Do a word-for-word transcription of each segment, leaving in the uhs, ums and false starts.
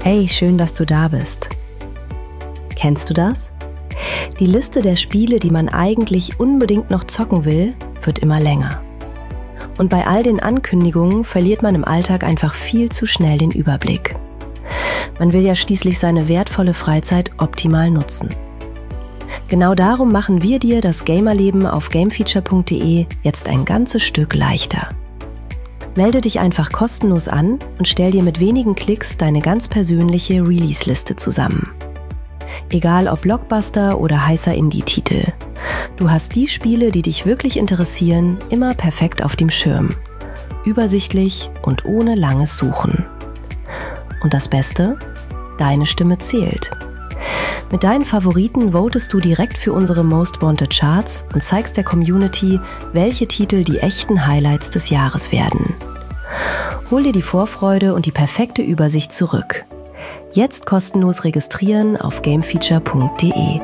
Hey, schön, dass du da bist. Kennst du das? Die Liste der Spiele, die man eigentlich unbedingt noch zocken will, wird immer länger. Und bei all den Ankündigungen verliert man im Alltag einfach viel zu schnell den Überblick. Man will ja schließlich seine wertvolle Freizeit optimal nutzen. Genau darum machen wir dir das Gamerleben auf gamefeature punkt de jetzt ein ganzes Stück leichter. Melde dich einfach kostenlos an und stell dir mit wenigen Klicks deine ganz persönliche Release-Liste zusammen. Egal ob Blockbuster oder heißer Indie-Titel. Du hast die Spiele, die dich wirklich interessieren, immer perfekt auf dem Schirm. Übersichtlich und ohne langes Suchen. Und das Beste? Deine Stimme zählt. Mit deinen Favoriten votest du direkt für unsere Most Wanted Charts und zeigst der Community, welche Titel die echten Highlights des Jahres werden. Hol dir die Vorfreude und die perfekte Übersicht zurück. Jetzt kostenlos registrieren auf gamefeature punkt de.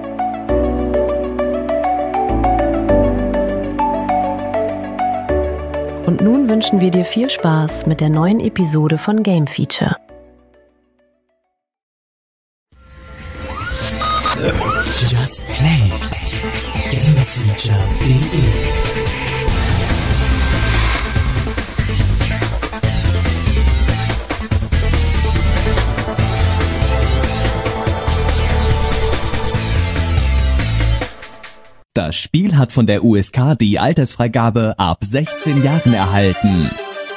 Und nun wünschen wir dir viel Spaß mit der neuen Episode von Game Feature. Just Play it. gamefeature punkt de. Das Spiel hat von der U S K die Altersfreigabe ab sechzehn Jahren erhalten.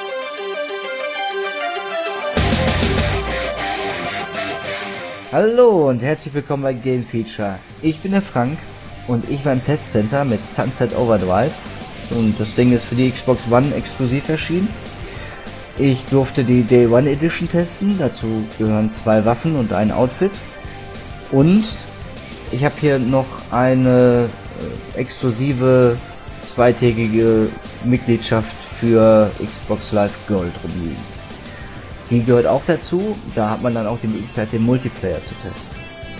Hallo und herzlich willkommen bei Game Feature. Ich bin der Frank und ich war im Testcenter mit Sunset Overdrive und das Ding ist für die Xbox One exklusiv erschienen. Ich durfte die Day One Edition testen, dazu gehören zwei Waffen und ein Outfit und ich habe hier noch eine äh, exklusive zweitägige Mitgliedschaft für Xbox Live Gold rumliegen. Die gehört auch dazu, da hat man dann auch die Möglichkeit, den Multiplayer zu testen.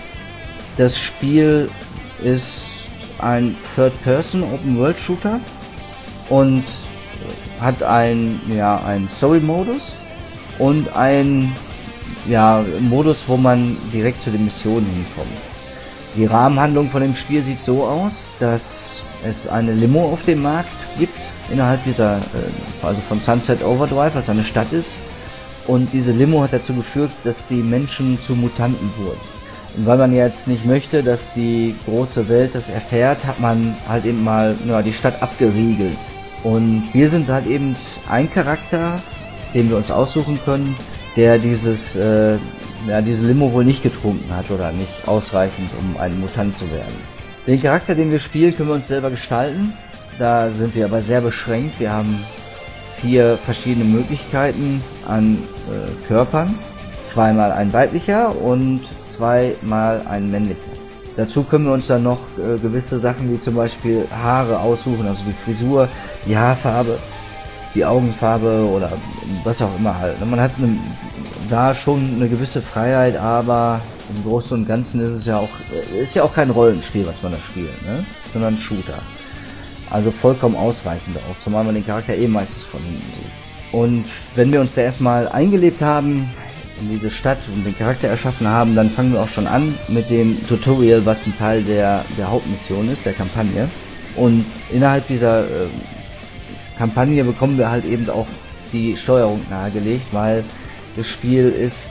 Das Spiel ist ein Third-Person-Open-World-Shooter und hat einen, ja, einen Story-Modus und einen, ja, Modus, wo man direkt zu den Missionen hinkommt. Die Rahmenhandlung von dem Spiel sieht so aus, dass es eine Limo auf dem Markt gibt, innerhalb dieser, also von Sunset Overdrive, was eine Stadt ist. Und diese Limo hat dazu geführt, dass die Menschen zu Mutanten wurden. Und weil man jetzt nicht möchte, dass die große Welt das erfährt, hat man halt eben mal ja, die Stadt abgeriegelt. Und wir sind halt eben ein Charakter, den wir uns aussuchen können, der dieses, äh, ja, diese Limo wohl nicht getrunken hat oder nicht ausreichend, um ein Mutant zu werden. Den Charakter, den wir spielen, können wir uns selber gestalten. Da sind wir aber sehr beschränkt. Wir haben vier verschiedene Möglichkeiten an äh, Körpern. Zweimal ein weiblicher und zweimal ein männlicher. Dazu können wir uns dann noch äh, gewisse Sachen wie zum Beispiel Haare aussuchen, also die Frisur, die Haarfarbe, die Augenfarbe oder was auch immer halt. Man hat eine, da schon eine gewisse Freiheit, aber im Großen und Ganzen ist es ja auch, ist ja auch kein Rollenspiel, was man da spielt, ne? Sondern ein Shooter. Also vollkommen ausreichend auch, zumal man den Charakter eh meistens von hinten sieht. Und wenn wir uns da erstmal eingelebt haben in diese Stadt und den Charakter erschaffen haben, dann fangen wir auch schon an mit dem Tutorial, was ein Teil der, der Hauptmission ist, der Kampagne. Und innerhalb dieser äh, Kampagne bekommen wir halt eben auch die Steuerung nahegelegt, weil das Spiel ist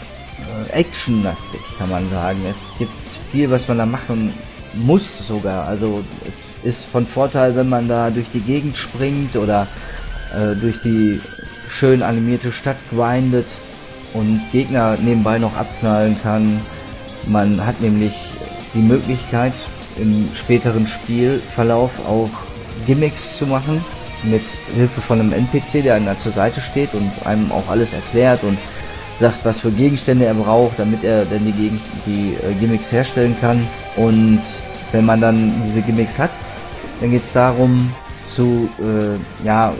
äh, actionlastig, kann man sagen. Es gibt viel, was man da machen muss sogar, also es ist von Vorteil, wenn man da durch die Gegend springt oder äh, durch die schön animierte Stadt grindet und Gegner nebenbei noch abknallen kann. Man hat nämlich die Möglichkeit, im späteren Spielverlauf auch Gimmicks zu machen, mit Hilfe von einem N P C, der einem da zur Seite steht und einem auch alles erklärt und sagt, was für Gegenstände er braucht, damit er dann die, Gegen die äh, Gimmicks herstellen kann. Und wenn man dann diese Gimmicks hat, dann geht es darum, zu, äh, ja,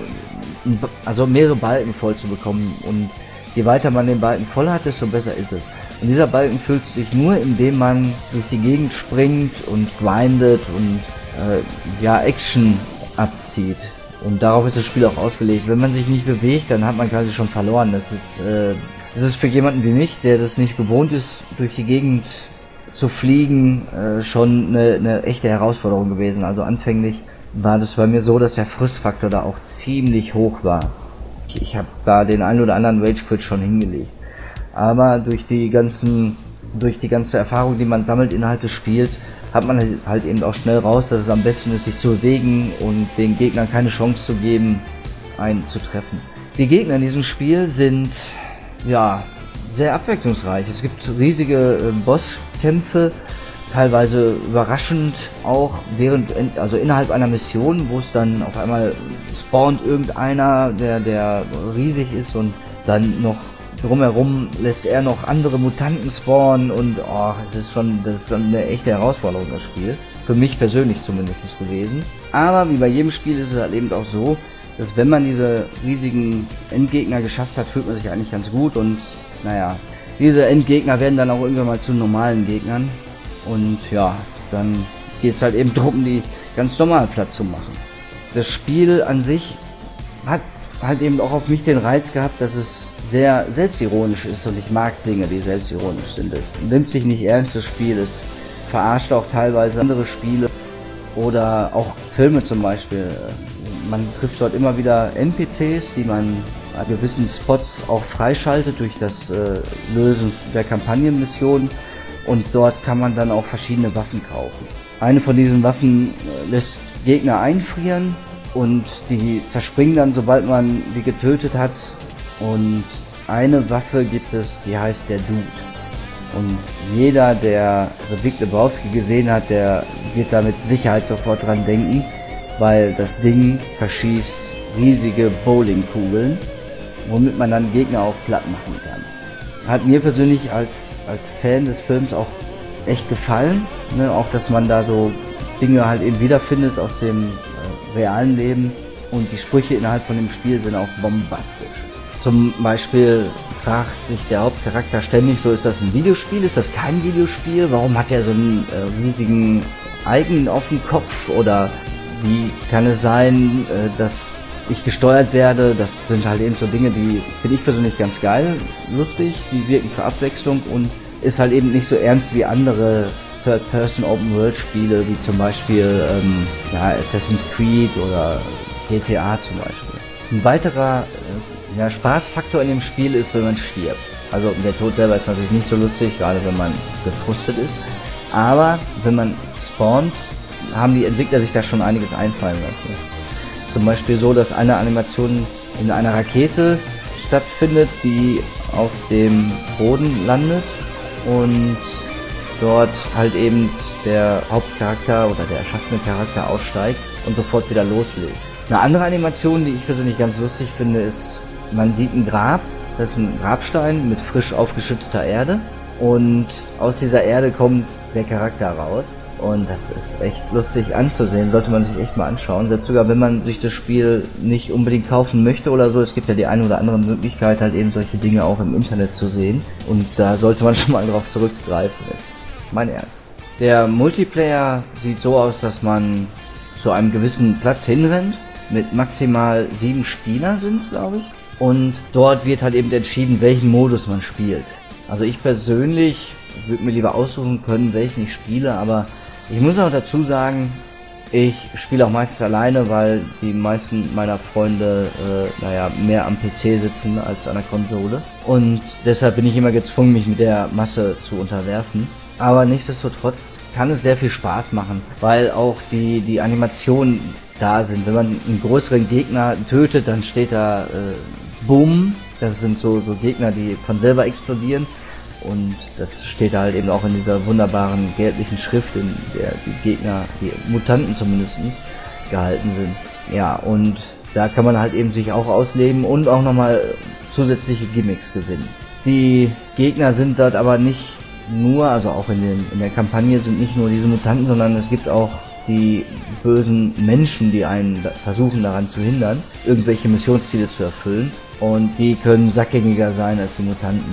also mehrere Balken voll zu bekommen. Und je weiter man den Balken voll hat, desto besser ist es. Und dieser Balken füllt sich nur, indem man durch die Gegend springt und grindet und äh, ja, Action abzieht. Und darauf ist das Spiel auch ausgelegt. Wenn man sich nicht bewegt, dann hat man quasi schon verloren. Das ist, äh, es ist für jemanden wie mich, der das nicht gewohnt ist, durch die Gegend zu fliegen, äh, schon eine, eine echte Herausforderung gewesen. Also anfänglich war das bei mir so, dass der Frustfaktor da auch ziemlich hoch war. Ich, ich habe da den einen oder anderen Rage-Quit schon hingelegt. Aber durch die ganzen, durch die ganze Erfahrung, die man sammelt innerhalb des Spiels, hat man halt eben auch schnell raus, dass es am besten ist, sich zu bewegen und den Gegnern keine Chance zu geben, einen zu treffen. Die Gegner in diesem Spiel sind, ja, sehr abwechslungsreich. Es gibt riesige äh, Bosskämpfe, teilweise überraschend auch während, also innerhalb einer Mission, wo es dann auf einmal spawnt irgendeiner, der, der riesig ist und dann noch drumherum lässt er noch andere Mutanten spawnen und oh, es ist schon, das ist eine echte Herausforderung, das Spiel. Für mich persönlich zumindest gewesen. Aber wie bei jedem Spiel ist es halt eben auch so, dass wenn man diese riesigen Endgegner geschafft hat, fühlt man sich eigentlich ganz gut und naja, diese Endgegner werden dann auch irgendwann mal zu normalen Gegnern und ja, dann geht es halt eben darum, die ganz normal platt zu machen. Das Spiel an sich hat halt eben auch auf mich den Reiz gehabt, dass es sehr selbstironisch ist und ich mag Dinge, die selbstironisch sind. Es nimmt sich nicht ernst, das Spiel, es verarscht auch teilweise andere Spiele oder auch Filme zum Beispiel. Man trifft dort immer wieder N P Cs, die man an gewissen Spots auch freischaltet durch das äh, Lösen der Kampagnenmission und dort kann man dann auch verschiedene Waffen kaufen. Eine von diesen Waffen äh, lässt Gegner einfrieren und die zerspringen dann, sobald man die getötet hat, und eine Waffe gibt es, die heißt der Dude. Und jeder, der The Big Lebowski gesehen hat, der wird da mit Sicherheit sofort dran denken, weil das Ding verschießt riesige Bowlingkugeln, womit man dann Gegner auch platt machen kann. Hat mir persönlich als, als Fan des Films auch echt gefallen, ne? Auch dass man da so Dinge halt eben wiederfindet aus dem äh, realen Leben und die Sprüche innerhalb von dem Spiel sind auch bombastisch. Zum Beispiel fragt sich der Hauptcharakter ständig so, ist das ein Videospiel, ist das kein Videospiel, warum hat er so einen äh, riesigen Eigen auf dem Kopf oder wie kann es sein, äh, dass ich gesteuert werde. Das sind halt eben so Dinge, die finde ich persönlich ganz geil, lustig, die wirken für Abwechslung und ist halt eben nicht so ernst wie andere Third-Person-Open-World-Spiele, wie zum Beispiel ähm, ja, Assassin's Creed oder G T A zum Beispiel. Ein weiterer äh, ja, Spaßfaktor in dem Spiel ist, wenn man stirbt. Also der Tod selber ist natürlich nicht so lustig, gerade wenn man gefrustet ist. Aber wenn man spawnt, haben die Entwickler sich da schon einiges einfallen lassen. Es ist zum Beispiel so, dass eine Animation in einer Rakete stattfindet, die auf dem Boden landet und dort halt eben der Hauptcharakter oder der erschaffene Charakter aussteigt und sofort wieder loslegt. Eine andere Animation, die ich persönlich ganz lustig finde, ist, man sieht ein Grab, das ist ein Grabstein mit frisch aufgeschütteter Erde und aus dieser Erde kommt der Charakter raus und das ist echt lustig anzusehen, sollte man sich echt mal anschauen, selbst sogar wenn man sich das Spiel nicht unbedingt kaufen möchte oder so, es gibt ja die eine oder andere Möglichkeit halt eben solche Dinge auch im Internet zu sehen und da sollte man schon mal drauf zurückgreifen, ist mein Ernst. Der Multiplayer sieht so aus, dass man zu einem gewissen Platz hinrennt, mit maximal sieben Spieler sind es, glaube ich. Und dort wird halt eben entschieden, welchen Modus man spielt. Also ich persönlich würde mir lieber aussuchen können, welchen ich spiele, aber ich muss auch dazu sagen, ich spiele auch meistens alleine, weil die meisten meiner Freunde, äh, naja, mehr am P C sitzen als an der Konsole. Und deshalb bin ich immer gezwungen, mich mit der Masse zu unterwerfen. Aber nichtsdestotrotz kann es sehr viel Spaß machen, weil auch die, die Animationen da sind. Wenn man einen größeren Gegner tötet, dann steht da äh, Boom. Das sind so, so Gegner, die von selber explodieren. Und das steht da halt eben auch in dieser wunderbaren gelblichen Schrift, in der die Gegner, die Mutanten zumindest, gehalten sind. Ja, und da kann man halt eben sich auch ausleben und auch nochmal zusätzliche Gimmicks gewinnen. Die Gegner sind dort aber nicht nur, also auch in, den, in der Kampagne sind nicht nur diese Mutanten, sondern es gibt auch die bösen Menschen, die einen versuchen daran zu hindern, irgendwelche Missionsziele zu erfüllen. Und die können sackgängiger sein als die Mutanten.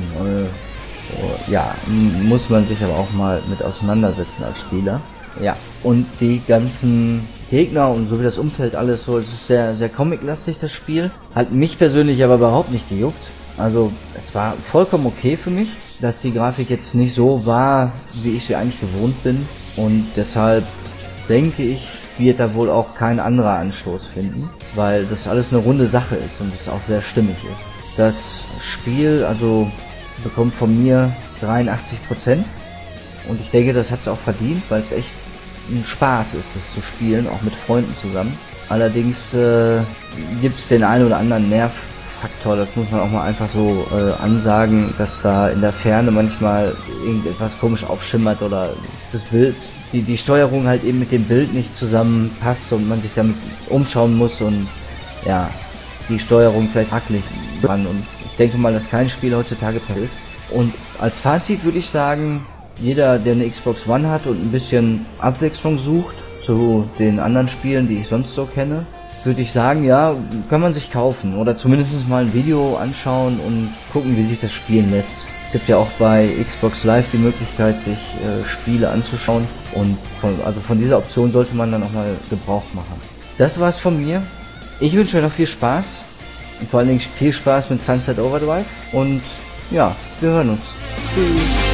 Und, ja, muss man sich aber auch mal mit auseinandersetzen als Spieler. Ja, und die ganzen Gegner und so wie das Umfeld alles so, es ist sehr, sehr comic-lastig das Spiel. Hat mich persönlich aber überhaupt nicht gejuckt. Also es war vollkommen okay für mich, dass die Grafik jetzt nicht so war, wie ich sie eigentlich gewohnt bin. Und deshalb denke ich, wird da wohl auch kein anderer Anstoß finden, weil das alles eine runde Sache ist und es auch sehr stimmig ist. Das Spiel also bekommt von mir dreiundachtzig Prozent und ich denke, das hat es auch verdient, weil es echt ein Spaß ist, das zu spielen, auch mit Freunden zusammen. Allerdings äh, gibt es den einen oder anderen Nervfaktor, das muss man auch mal einfach so äh, ansagen, dass da in der Ferne manchmal irgendetwas komisch aufschimmert oder das Bild, die, die Steuerung halt eben mit dem Bild nicht zusammenpasst und man sich damit umschauen muss und ja, die Steuerung vielleicht wackelig dran. Und ich denke mal, dass kein Spiel heutzutage perfekt ist. Und als Fazit würde ich sagen, jeder, der eine Xbox One hat und ein bisschen Abwechslung sucht zu den anderen Spielen, die ich sonst so kenne, würde ich sagen, ja, kann man sich kaufen oder zumindest mal ein Video anschauen und gucken, wie sich das spielen lässt. Es gibt ja auch bei Xbox Live die Möglichkeit, sich äh, Spiele anzuschauen und von, also von dieser Option sollte man dann auch mal Gebrauch machen. Das war's von mir. Ich wünsche euch noch viel Spaß und vor allen Dingen viel Spaß mit Sunset Overdrive und ja, wir hören uns. Tschüss.